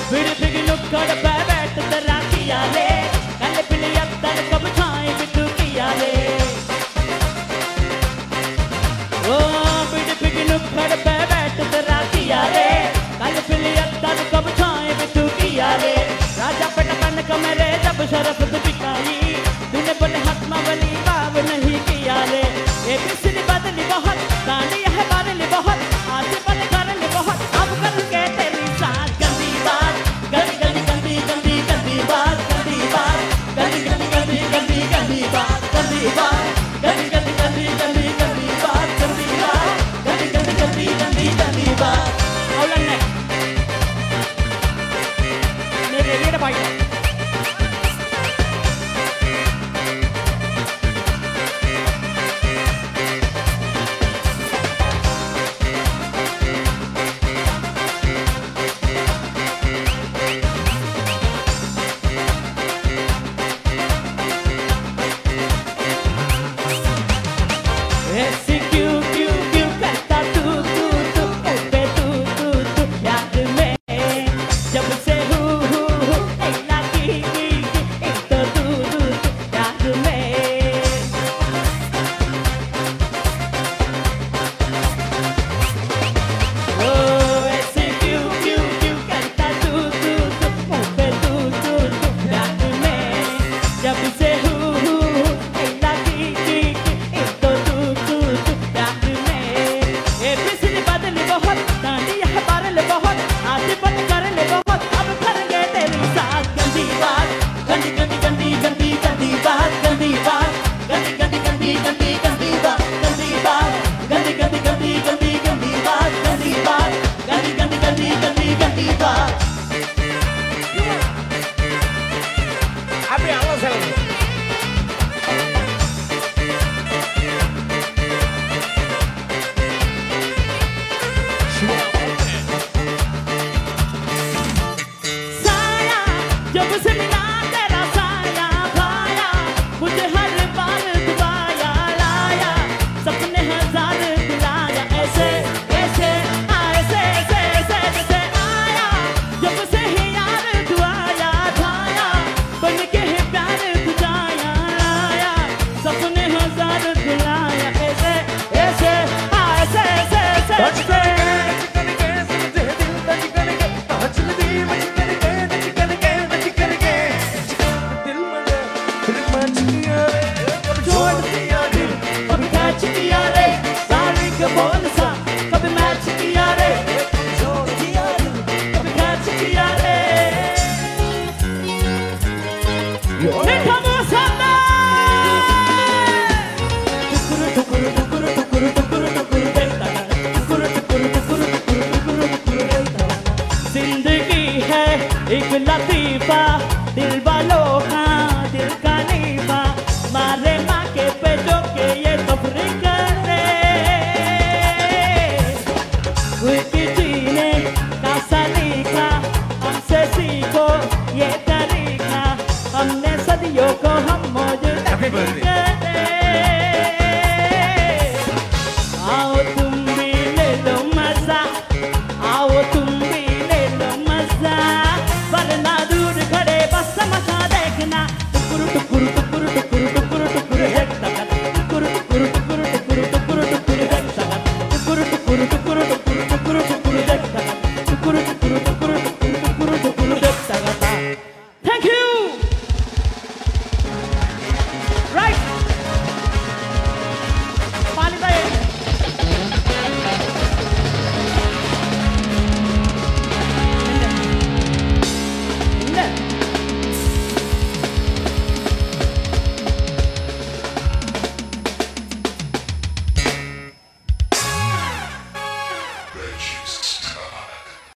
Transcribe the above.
विड़ नुक्कड़ पे बैठ तेरा किया ले कल पिली अत्तर कब छाए बिटू किया ले ओ विड़ नुक्कड़ पे बैठ तेरा किया ले कल पिली अत्तर कब छाए बिटू किया ले राजा पटपन कमरे जब शरफ बिकाई तूने बने हाथ मावली बाब नहीं किया ले ये बिस्री बदली बहुत दानी है बदली बहुत आज बन करने बहुत अब करके तेरी साथ गंदी बात गंदी गंदी गंदी गंदी गंदी बात गंदी बात गंदी गंदी गंदी गंदी गंदी बात गंदी बात गंदी गंदी गंदी गंदी गंदी बात गंदी बात गंदी गंदी गंदी गंदी गंदी बात औलन ने मेरे लिए भाई ऐसी क्यों क्यों क्यों करता तू तू तू पे तू याद में जब से ऐला की एक तो तू याद में ओ ऐसी क्यों क्यों क्यों करता तू पे तू याद में जब से ऐला की एक तो तू याद में ए बिस्री बदली बहुत दांडी है बारल बहुत आती बन कर ले बहुत अब करेंगे तेरी साथ गंदी बात गंदी गंदी गंदी गंदी गंदी बात गंदी बात गंदी गंदी गंदी गंदी गंदी बात गंदी बात गंदी गंदी गंदी गंदी गंदी बात गंदी बात गंदी गंदी गंदी गंदी गंदी बात Abre a los ojos. साया जब से मिला तेरा साया भाया मुझे हर बार दुबाया लाया सपने हजार दिलाया ऐसे ऐसे ऐसे ऐसे ऐसे ऐसे आया जब से ही यार दुआया धाया बन के ही प्यार तुझाया लाया सपने हजार दिलाया ऐसे ऐसे ऐसे ऐसे ऐसे छोड़ दिया दिल कभी कैच किया रे सारी के बोल सा कभी मैच किया रे छोड़ दिया दिल कभी कैच किया रे मीठा मौसम टुकुर टुकुर टुकुर टुकुर टुकुर देखता टुकुर टुकुर टुकुर टुकुर टुकुर देखता जिंदगी है एक लतीफा दिल वालों का दिल का नीफा मारे माँ के पेटों के ये तफरी करे कोई जीने का सलीका हमसे सीखो ये तरीका हमने सदियों को हम मौज करे आओ तुम भी ले लो मजा आओ तुम भी ले लो मजा वरना दूर खड़े बस तमाशा देखना टुकुर टुकुर टुकुर टुकुर टुकुर टुकुर देखता टुकुर टुकुर टुकुर टुकुर टुकुर टुकुर देखता टुकुर टुकुर टुकुर टुकुर